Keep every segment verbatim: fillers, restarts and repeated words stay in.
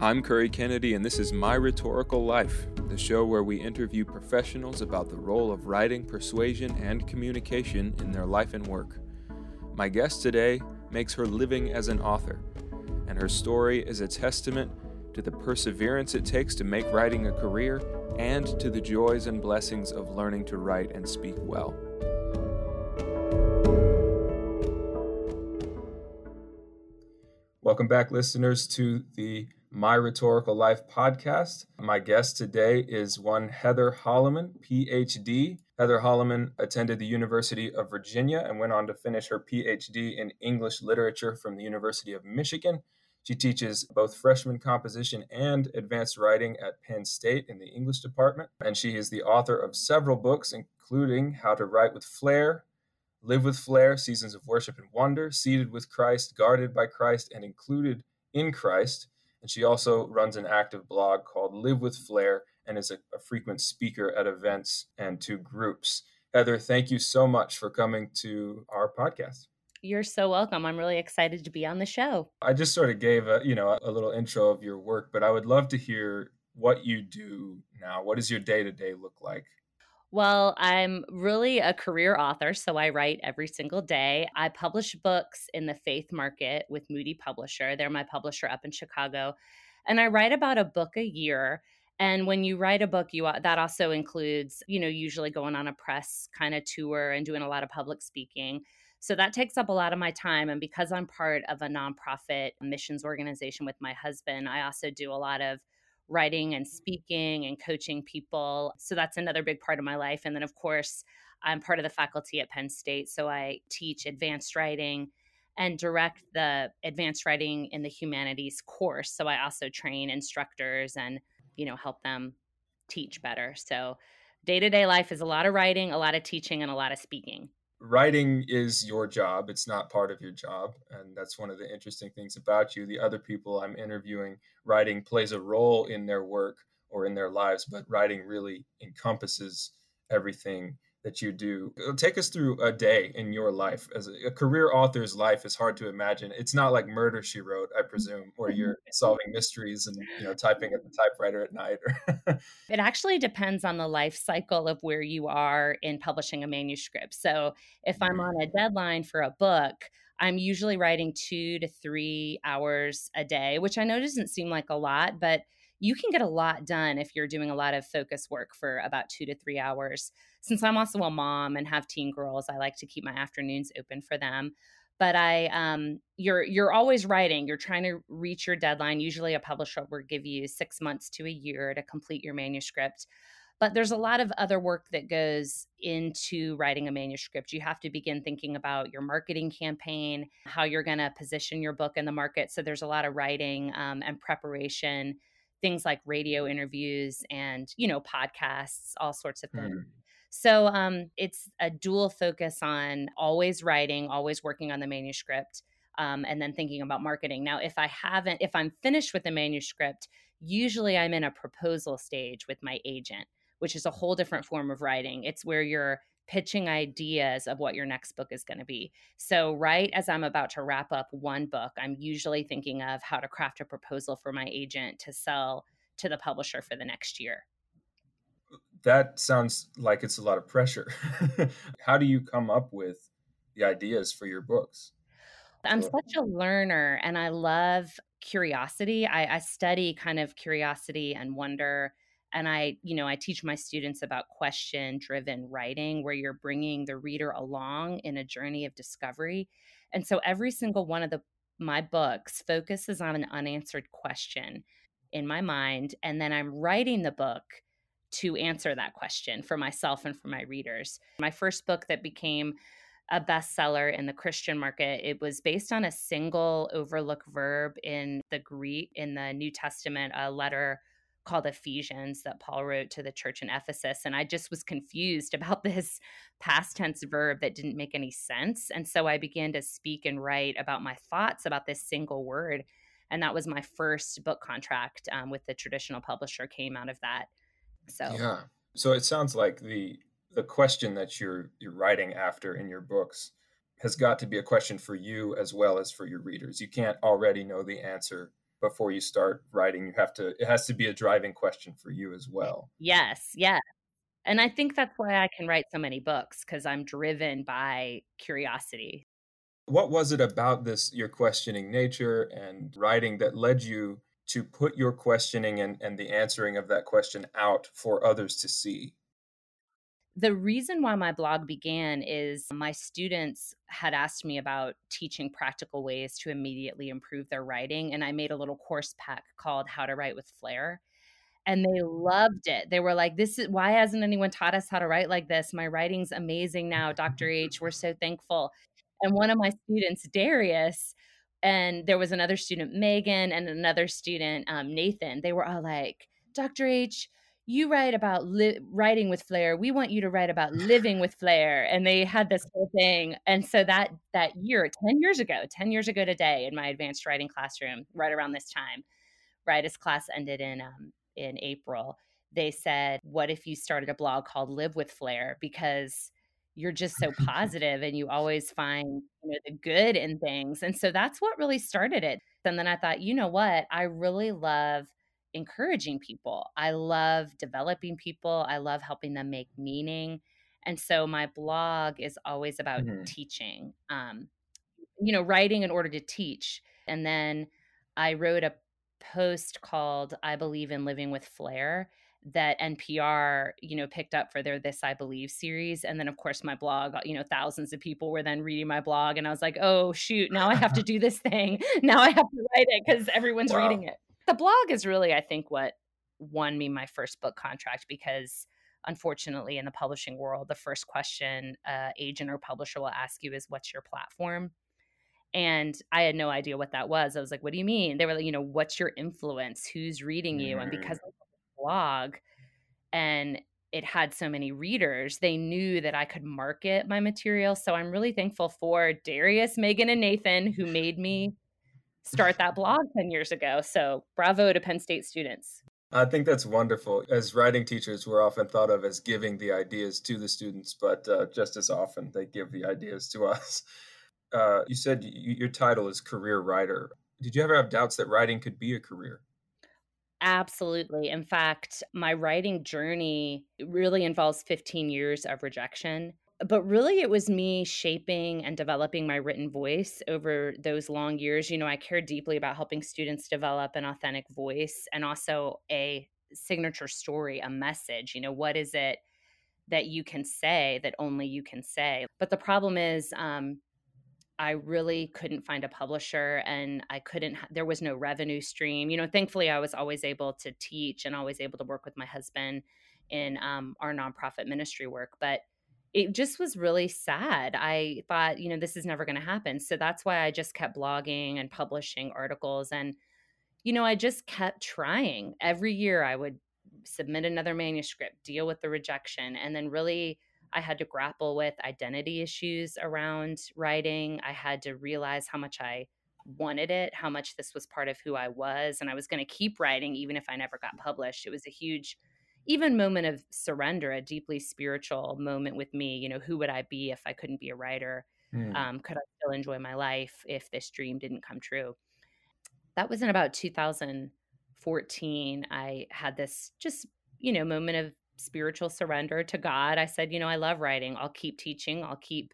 I'm Curry Kennedy, and this is My Rhetorical Life, the show where we interview professionals about the role of writing, persuasion, and communication in their life and work. My guest today makes her living as an author, and her story is a testament to the perseverance it takes to make writing a career and to the joys and blessings of learning to write and speak well. Welcome back, listeners, to the My Rhetorical Life podcast. My guest today is one Heather Holleman, P H D. Heather Holleman attended the University of Virginia and went on to finish her P H D in English Literature from the University of Michigan. She teaches both freshman composition and advanced writing at Penn State in the English department. And she is the author of several books, including How to Write with Flair, Live with Flair, Seasons of Worship and Wonder, Seated with Christ, Guarded by Christ, and Included in Christ. And she also runs an active blog called Live with Flair and is a, a frequent speaker at events and to groups. Heather, thank you so much for coming to our podcast. You're so welcome. I'm really excited to be on the show. I just sort of gave a, you know, a little intro of your work, but I would love to hear what you do now. What does your day-to-day look like? Well, I'm really a career author, so I write every single day. I publish books in the faith market with Moody Publisher. They're my publisher up in Chicago. And I write about a book a year. And when you write a book, you that also includes, you know, usually going on a press kind of tour and doing a lot of public speaking. So that takes up a lot of my time. And because I'm part of a nonprofit missions organization with my husband, I also do a lot of writing and speaking and coaching people. So that's another big part of my life. And then, of course, I'm part of the faculty at Penn State. So I teach advanced writing and direct the advanced writing in the humanities course. So I also train instructors and, you know, help them teach better. So day-to-day life is a lot of writing, a lot of teaching, and a lot of speaking. Writing is your job. It's not part of your job. And that's one of the interesting things about you. The other people I'm interviewing, writing plays a role in their work or in their lives, but writing really encompasses everything that you do. Take us through a day in your life. As a, a career author's life is hard to imagine. It's not like Murder, She Wrote, I presume, where you're solving mysteries and, you know, typing at the typewriter at night. It actually depends on the life cycle of where you are in publishing a manuscript. So if I'm on a deadline for a book, I'm usually writing two to three hours a day, which I know doesn't seem like a lot, but you can get a lot done if you're doing a lot of focus work for about two to three hours. Since I'm also a mom and have teen girls, I like to keep my afternoons open for them. But I, um, you're you're always writing. You're trying to reach your deadline. Usually, a publisher will give you six months to a year to complete your manuscript. But there's a lot of other work that goes into writing a manuscript. You have to begin thinking about your marketing campaign, how you're going to position your book in the market. So there's a lot of writing um, and preparation, things like radio interviews and, you know, podcasts, all sorts of things. Hmm. So um, it's a dual focus on always writing, always working on the manuscript, um, and then thinking about marketing. Now, if I haven't, if I'm finished with the manuscript, usually I'm in a proposal stage with my agent, which is a whole different form of writing. It's where you're pitching ideas of what your next book is going to be. So right as I'm about to wrap up one book, I'm usually thinking of how to craft a proposal for my agent to sell to the publisher for the next year. That sounds like it's a lot of pressure. How do you come up with the ideas for your books? I'm such a learner and I love curiosity. I, I study kind of curiosity and wonder. And I, you know, I teach my students about question-driven writing, where you're bringing the reader along in a journey of discovery. And so every single one of the my books focuses on an unanswered question in my mind. And then I'm writing the book to answer that question for myself and for my readers. My first book that became a bestseller in the Christian market, it was based on a single overlooked verb in the Greek, in the New Testament, a letter called Ephesians that Paul wrote to the church in Ephesus. And I just was confused about this past tense verb that didn't make any sense. And so I began to speak and write about my thoughts about this single word. And that was my first book contract um, with the traditional publisher came out of that. So yeah. So it sounds like the the question that you're you're writing after in your books has got to be a question for you as well as for your readers. You can't already know the answer before you start writing. You have to, it has to be a driving question for you as well. Yes, yes. And I think that's why I can write so many books, because I'm driven by curiosity. What was it about this, your questioning nature and writing, that led you to put your questioning and, and the answering of that question out for others to see? The reason why my blog began is my students had asked me about teaching practical ways to immediately improve their writing. And I made a little course pack called How to Write with Flair. And they loved it. They were like, "This is why hasn't anyone taught us how to write like this? My writing's amazing now, Doctor H. We're so thankful." And one of my students, Darius, and there was another student, Megan, and another student, um, Nathan. They were all like, "Doctor H, you write about li- writing with flair. We want you to write about living with flair." And they had this whole thing. And so that that year, ten years ago, ten years ago today, in my advanced writing classroom, right around this time, right as class ended in um, in April, they said, "What if you started a blog called Live with Flair? Because you're just so positive and you always find, you know, the good in things." And so that's what really started it. And then I thought, you know what? I really love encouraging people. I love developing people. I love helping them make meaning. And so my blog is always about Mhm. teaching, um, you know, writing in order to teach. And then I wrote a post called I Believe in Living with Flair that N P R, you know, picked up for their This I Believe series. And then of course my blog, you know, thousands of people were then reading my blog. And I was like, oh shoot, now I have to do this thing. Now I have to write it because everyone's reading Wow. it. The blog is really, I think, what won me my first book contract, because unfortunately in the publishing world, the first question uh, agent or publisher will ask you is, what's your platform? And I had no idea what that was. I was like, what do you mean? They were like, you know, what's your influence? Who's reading you? And because Mm. I had a blog and it had so many readers, they knew that I could market my material. So I'm really thankful for Darius, Megan, and Nathan, who made me start that blog ten years ago. So bravo to Penn State students. I think that's wonderful. As writing teachers, we're often thought of as giving the ideas to the students, but uh, just as often they give the ideas to us. Uh, you said y- your title is career writer. Did you ever have doubts that writing could be a career? Absolutely. In fact, my writing journey really involves fifteen years of rejection. But really, it was me shaping and developing my written voice over those long years. You know, I care deeply about helping students develop an authentic voice and also a signature story, a message. You know, what is it that you can say that only you can say? But the problem is, um, I really couldn't find a publisher, and I couldn't, there was no revenue stream. You know, thankfully, I was always able to teach and always able to work with my husband in um, our nonprofit ministry work. But it just was really sad. I thought, you know, this is never going to happen. So that's why I just kept blogging and publishing articles. And you know, I just kept trying. Every year I would submit another manuscript, deal with the rejection, and then really I had to grapple with identity issues around writing. I had to realize how much I wanted it, how much this was part of who I was, and I was going to keep writing even if I never got published. It was a huge even moment of surrender, a deeply spiritual moment with me. You know, who would I be if I couldn't be a writer? Hmm. Um, could I still enjoy my life if this dream didn't come true? That was in about two thousand fourteen. I had this just, you know, moment of spiritual surrender to God. I said, you know, I love writing. I'll keep teaching. I'll keep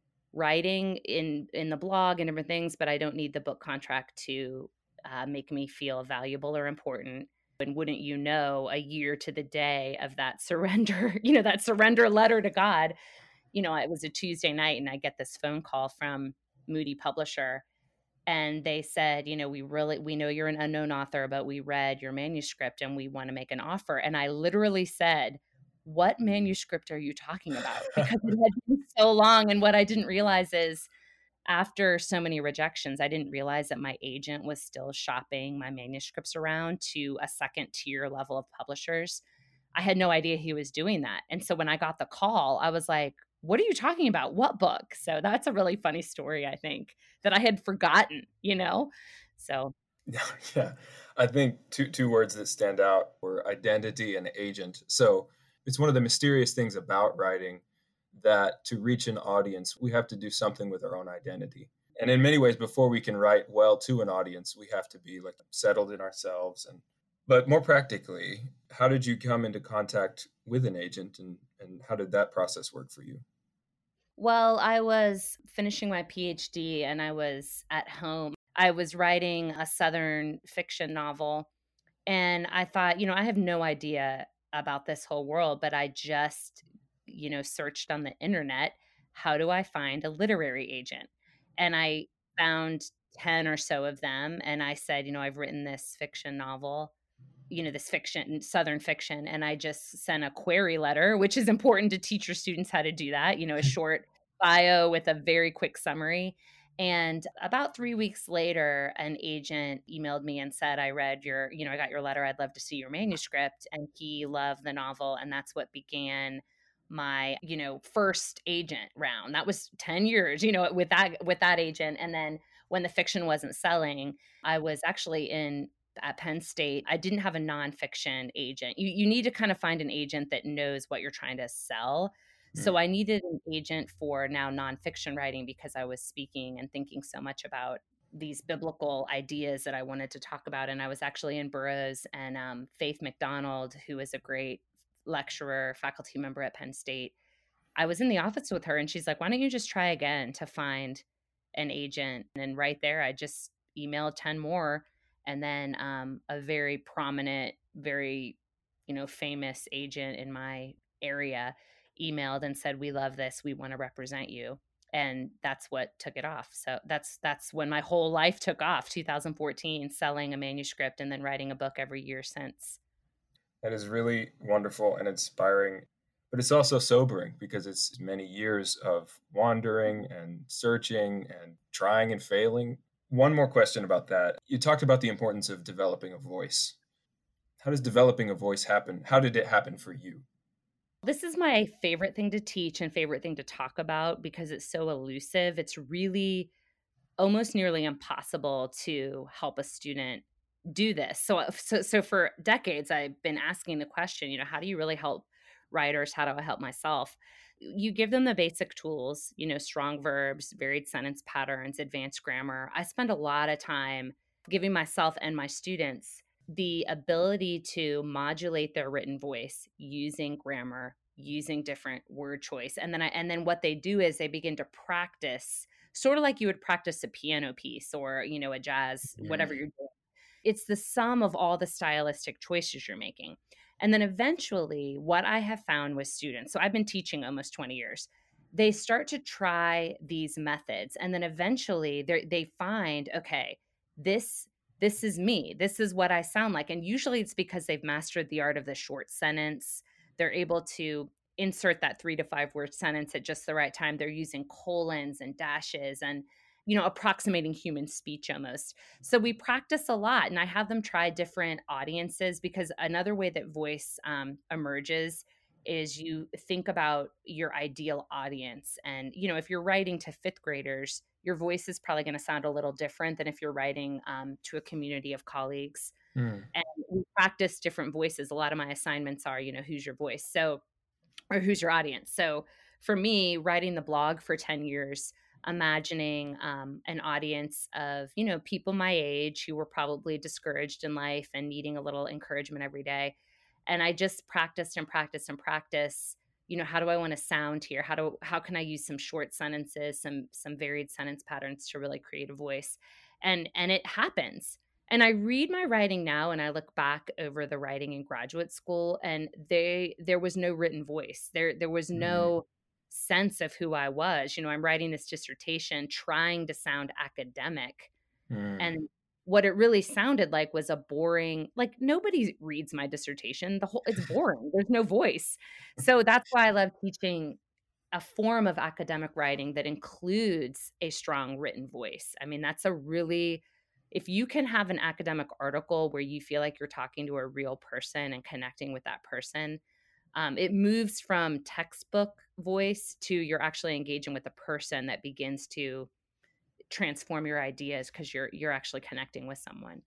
writing in in the blog and different things, but I don't need the book contract to uh, make me feel valuable or important. And wouldn't you know, a year to the day of that surrender, you know, that surrender letter to God, you know, it was a Tuesday night and I get this phone call from Moody Publisher, and they said, you know, we really we know you're an unknown author, but we read your manuscript and we want to make an offer. And I literally said, what manuscript are you talking about? Because it had been so long. And what I didn't realize is, after so many rejections, I didn't realize that my agent was still shopping my manuscripts around to a second tier level of publishers. I had no idea he was doing that. And so when I got the call, I was like, what are you talking about? What book? So that's a really funny story, I think, that I had forgotten, you know? So, Yeah, yeah. I think two two words that stand out were identity and agent. So it's one of the mysterious things about writing, that to reach an audience, we have to do something with our own identity. And in many ways, before we can write well to an audience, we have to be like settled in ourselves. And but more practically, how did you come into contact with an agent, and, and how did that process work for you? Well, I was finishing my PhD and I was at home. I was writing a Southern fiction novel, and I thought, you know, I have no idea about this whole world, but I just, you know, searched on the internet, how do I find a literary agent? And I found ten or so of them. And I said, you know, I've written this fiction novel, you know, this fiction, Southern fiction. And I just sent a query letter, which is important to teach your students how to do that, you know, a short bio with a very quick summary. And about three weeks later, an agent emailed me and said, I read your, you know, I got your letter. I'd love to see your manuscript. And he loved the novel. And that's what began my, you know, first agent round. That was ten years, you know, with that, with that agent. And then when the fiction wasn't selling, I was actually in at Penn State. I didn't have a nonfiction agent. You, you need to kind of find an agent that knows what you're trying to sell. So I needed an agent for now nonfiction writing because I was speaking and thinking so much about these biblical ideas that I wanted to talk about. And I was actually in Burroughs, and um, Faith McDonald, who is a great lecturer, faculty member at Penn State. I was in the office with her and she's like, why don't you just try again to find an agent? And right there, I just emailed ten more. And then um, a very prominent, very, you know, famous agent in my area emailed and said, we love this. We want to represent you. And that's what took it off. So that's that's when my whole life took off, two thousand fourteen, selling a manuscript and then writing a book every year since. That is really wonderful and inspiring, but it's also sobering because it's many years of wandering and searching and trying and failing. One more question about that. You talked about the importance of developing a voice. How does developing a voice happen? How did it happen for you? This is my favorite thing to teach and favorite thing to talk about because it's so elusive. It's really almost nearly impossible to help a student do this. So, so, so for decades, I've been asking the question, you know, how do you really help writers? How do I help myself? You give them the basic tools, you know, strong verbs, varied sentence patterns, advanced grammar. I spend a lot of time giving myself and my students the ability to modulate their written voice using grammar, using different word choice. And then I, and then what they do is they begin to practice sort of like you would practice a piano piece or, you know, a jazz, whatever you're doing. It's the sum of all the stylistic choices you're making. And then eventually what I have found with students, so I've been teaching almost twenty years, they start to try these methods. And then eventually they find, okay, this this is me. This is what I sound like. And usually it's because they've mastered the art of the short sentence. They're able to insert that three to five word sentence at just the right time. They're using colons and dashes and, you know, approximating human speech almost. So we practice a lot, and I have them try different audiences because another way that voice um, emerges is you think about your ideal audience. And, you know, if you're writing to fifth graders, your voice is probably going to sound a little different than if you're writing um, to a community of colleagues. Mm. And we practice different voices. A lot of my assignments are, you know, who's your voice? So, or who's your audience? So for me, writing the blog for ten years, imagining um, an audience of, you know, people my age who were probably discouraged in life and needing a little encouragement every day. And I just practiced and practiced and practiced, you know, how do I want to sound here? How do, how can I use some short sentences, some, some varied sentence patterns to really create a voice? And, and it happens. And I read my writing now and I look back over the writing in graduate school, and they, there was no written voice. There, there was no sense of who I was. You know, I'm writing this dissertation trying to sound academic. Mm. And what it really sounded like was a boring, like nobody reads my dissertation. The whole, it's boring. There's no voice. So that's why I love teaching a form of academic writing that includes a strong written voice. I mean, that's a really, if you can have an academic article where you feel like you're talking to a real person and connecting with that person, um, it moves from textbook voice to you're actually engaging with a person that begins to transform your ideas because you're you're actually connecting with someone.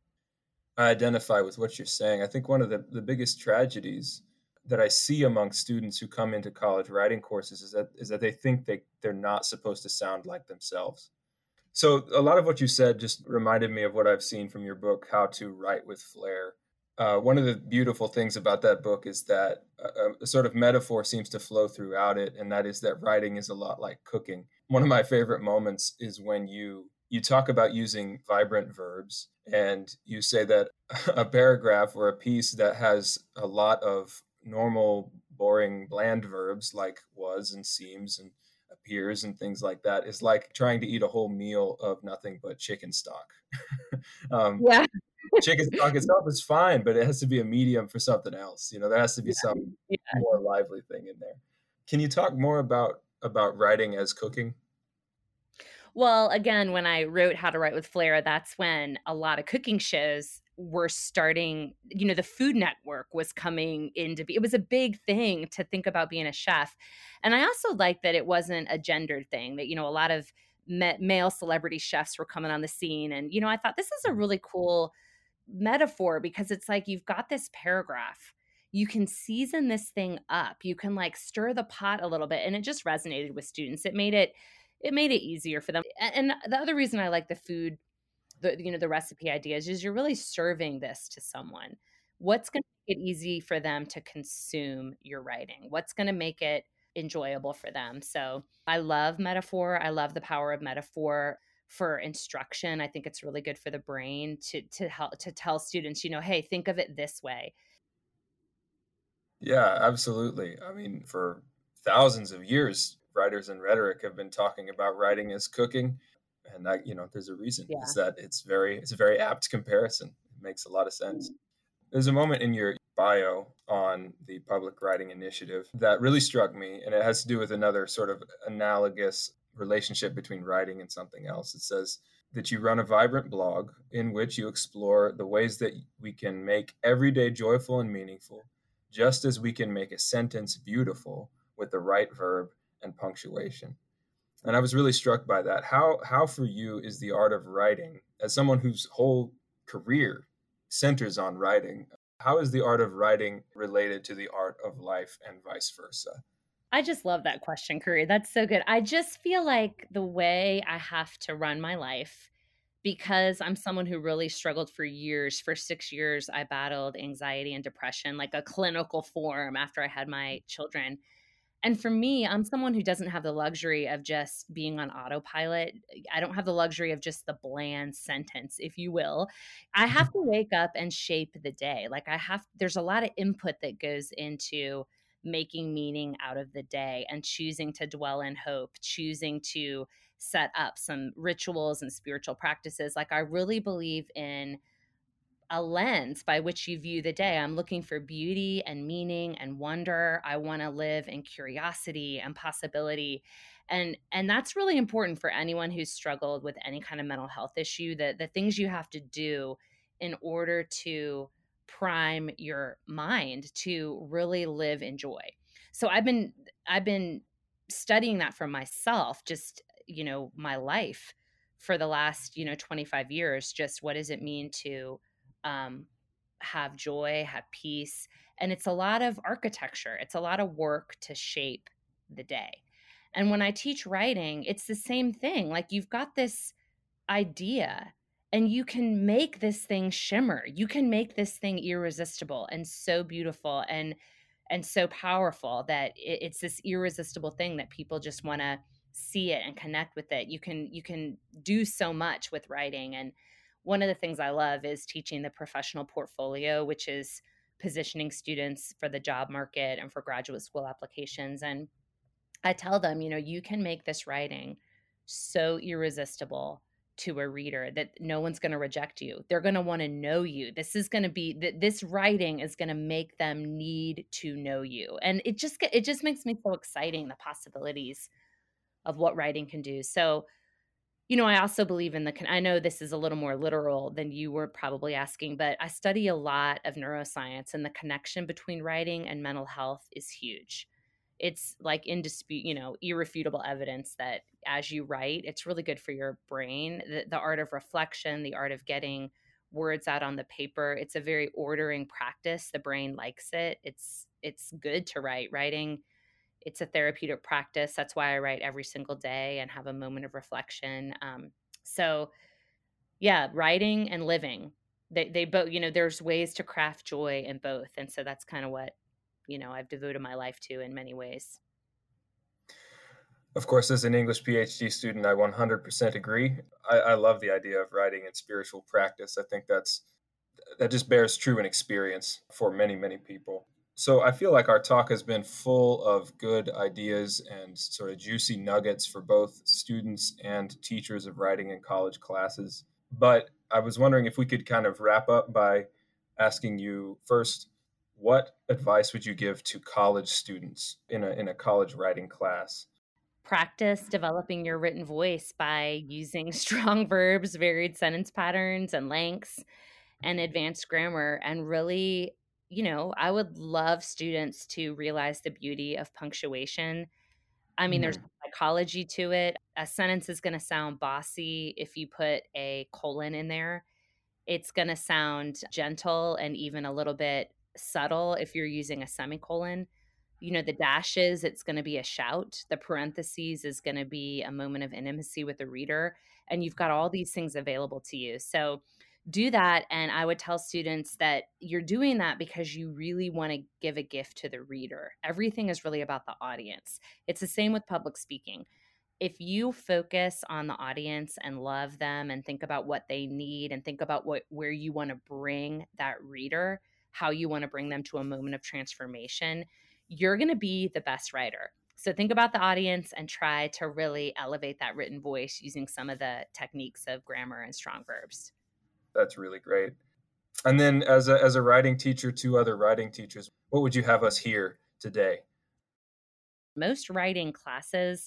I identify with what you're saying. I think one of the, the biggest tragedies that I see among students who come into college writing courses is that is that they think they, they're not supposed to sound like themselves. So a lot of what you said just reminded me of what I've seen from your book, How to Write with Flair. Uh, one of the beautiful things about that book is that a, a sort of metaphor seems to flow throughout it, and that is that writing is a lot like cooking. One of my favorite moments is when you you talk about using vibrant verbs, and you say that a paragraph or a piece that has a lot of normal, boring, bland verbs like was and seems and appears and things like that is like trying to eat a whole meal of nothing but chicken stock. um, Yeah. Chicken stock itself is fine, but it has to be a medium for something else. You know, there has to be Yeah. some Yeah. more lively thing in there. Can you talk more about about writing as cooking? Well, again, when I wrote How to Write with Flair, that's when a lot of cooking shows were starting, you know, the Food Network was coming into be it was a big thing to think about being a chef. And I also like that it wasn't a gendered thing, that, you know, a lot of ma- male celebrity chefs were coming on the scene. And, you know, I thought this is a really cool metaphor because it's like you've got this paragraph. You can season this thing up. You can like stir the pot a little bit. And it just resonated with students. It made it it made it easier for them. A- And the other reason I like the food, the you know, the recipe ideas is you're really serving this to someone. What's going to make it easy for them to consume your writing? What's going to make it enjoyable for them? So I love metaphor. I love the power of metaphor for instruction. I think it's really good for the brain to to help to tell students, you know, hey, think of it this way. Yeah, absolutely. I mean, for thousands of years, writers and rhetoric have been talking about writing as cooking, and that, you know, there's a reason. Is Yeah. that it's very it's a very apt comparison. It makes a lot of sense. There's a moment in your bio on the Public Writing Initiative that really struck me, and it has to do with another sort of analogous relationship between writing and something else. It says that you run a vibrant blog in which you explore the ways that we can make every day joyful and meaningful, just as we can make a sentence beautiful with the right verb and punctuation. And I was really struck by that. How how for you is the art of writing, as someone whose whole career centers on writing, how is the art of writing related to the art of life and vice versa? I just love that question, Curry. That's so good. I just feel like the way I have to run my life, because I'm someone who really struggled for years. For six years, I battled anxiety and depression, like a clinical form after I had my children. And for me, I'm someone who doesn't have the luxury of just being on autopilot. I don't have the luxury of just the bland sentence, if you will. I have to wake up and shape the day. Like I have, there's a lot of input that goes into making meaning out of the day and choosing to dwell in hope, choosing to set up some rituals and spiritual practices. Like I really believe in a lens by which you view the day. I'm looking for beauty and meaning and wonder. I want to live in curiosity and possibility. And and that's really important for anyone who's struggled with any kind of mental health issue, that the things you have to do in order to prime your mind to really live in joy. So I've been I've been studying that for myself, just, you know, my life for the last, you know, twenty-five years. Just what does it mean to um, have joy, have peace. And it's a lot of architecture, it's a lot of work to shape the day. And when I teach writing, it's the same thing. Like you've got this idea and you can make this thing shimmer. You can make this thing irresistible and so beautiful and and so powerful that it, it's this irresistible thing that people just want to see it and connect with it. You can you can do so much with writing. And one of the things I love is teaching the professional portfolio, which is positioning students for the job market and for graduate school applications. And I tell them, you know, you can make this writing so irresistible to a reader that no one's going to reject you. They're going to want to know you. This is going to be th- this writing is going to make them need to know you. And it just get, it just makes me so exciting, the possibilities of what writing can do. So, you know, I also believe in the con- I know this is a little more literal than you were probably asking, but I study a lot of neuroscience, and the connection between writing and mental health is huge. It's like in dispute, you know, irrefutable evidence that as you write, it's really good for your brain. The, the art of reflection, the art of getting words out on the paper, it's a very ordering practice. The brain likes it. It's it's good to write. Writing, it's a therapeutic practice. That's why I write every single day and have a moment of reflection. Um, So yeah, writing and living, they, they both, you know, there's ways to craft joy in both. And so that's kind of what, you know, I've devoted my life to in many ways. Of course, as an English PhD student, I one hundred percent agree. I, I love the idea of writing and spiritual practice. I think that's that just bears true in experience for many, many people. So I feel like our talk has been full of good ideas and sort of juicy nuggets for both students and teachers of writing in college classes. But I was wondering if we could kind of wrap up by asking you first, what advice would you give to college students in a in a college writing class? Practice developing your written voice by using strong verbs, varied sentence patterns and lengths, and advanced grammar. And really, you know, I would love students to realize the beauty of punctuation. I mean, there's Mm. psychology to it. A sentence is going to sound bossy if you put a colon in there. It's going to sound gentle and even a little bit subtle if you're using a semicolon. You know, the dashes, it's going to be a shout. The parentheses is going to be a moment of intimacy with the reader. And you've got all these things available to you. So do that. And I would tell students that you're doing that because you really want to give a gift to the reader. Everything is really about the audience. It's the same with public speaking. If you focus on the audience and love them and think about what they need and think about what where you want to bring that reader, how you want to bring them to a moment of transformation, you're going to be the best writer. So think about the audience and try to really elevate that written voice using some of the techniques of grammar and strong verbs. That's really great. And then as a as a writing teacher to other writing teachers, what would you have us hear today? Most writing classes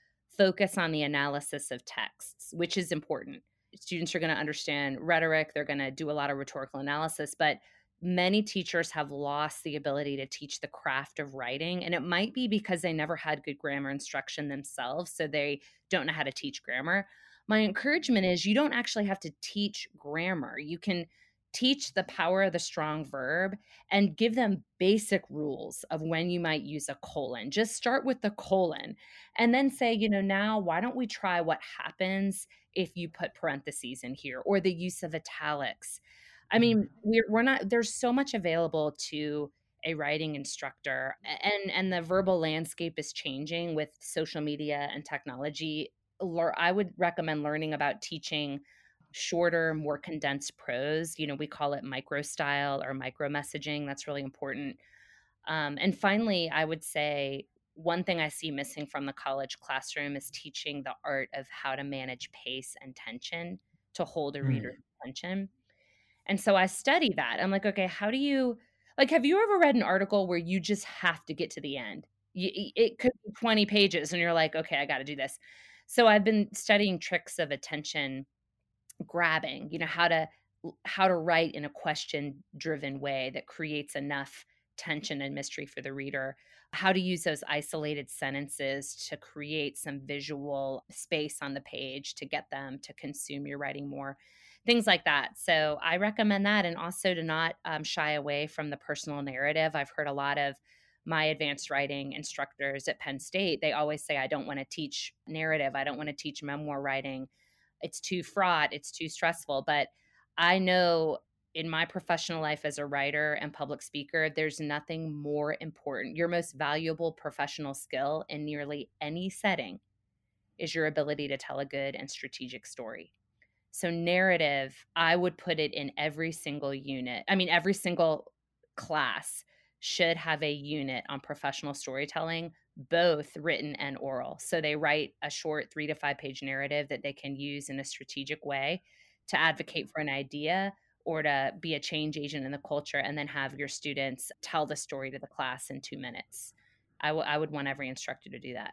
focus on the analysis of texts, which is important. Students are going to understand rhetoric, they're going to do a lot of rhetorical analysis, but many teachers have lost the ability to teach the craft of writing. And it might be because they never had good grammar instruction themselves, so they don't know how to teach grammar. My encouragement is you don't actually have to teach grammar. You can teach the power of the strong verb and give them basic rules of when you might use a colon. Just start with the colon and then say, you know, now why don't we try what happens if you put parentheses in here or the use of italics? I mean, we're, we're not, there's so much available to a writing instructor, and, and the verbal landscape is changing with social media and technology. I would recommend learning about teaching shorter, more condensed prose. You know, we call it micro style or micro messaging. That's really important. Um, and finally, I would say one thing I see missing from the college classroom is teaching the art of how to manage pace and tension to hold a reader's Mm. attention. And so I study that. I'm like, okay, how do you, like, have you ever read an article where you just have to get to the end? You, it could be twenty pages and you're like, okay, I got to do this. So I've been studying tricks of attention grabbing, you know, how to how to write in a question driven way that creates enough tension and mystery for the reader, how to use those isolated sentences to create some visual space on the page to get them to consume your writing more, things like that. So I recommend that, and also to not um, shy away from the personal narrative. I've heard a lot of my advanced writing instructors at Penn State, they always say, I don't want to teach narrative. I don't want to teach memoir writing. It's too fraught, it's too stressful. But I know in my professional life as a writer and public speaker, there's nothing more important. Your most valuable professional skill in nearly any setting is your ability to tell a good and strategic story. So narrative, I would put it in every single unit. I mean, every single class should have a unit on professional storytelling, both written and oral. So they write a short three to five page narrative that they can use in a strategic way to advocate for an idea or to be a change agent in the culture, and then have your students tell the story to the class in two minutes. I, w- I would want every instructor to do that.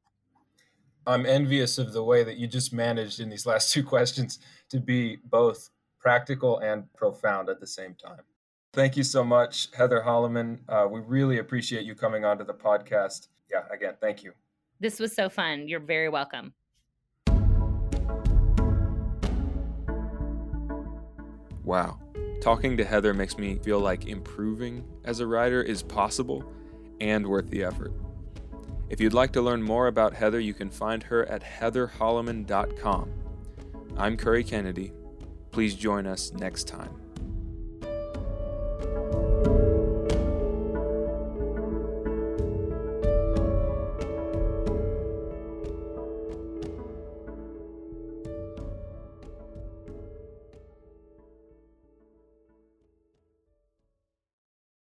I'm envious of the way that you just managed in these last two questions to be both practical and profound at the same time. Thank you so much, Heather Holleman. Uh, we really appreciate you coming onto the podcast. Yeah, again, thank you. This was so fun. You're very welcome. Wow. Talking to Heather makes me feel like improving as a writer is possible and worth the effort. If you'd like to learn more about Heather, you can find her at heather holleman dot com. I'm Curry Kennedy. Please join us next time.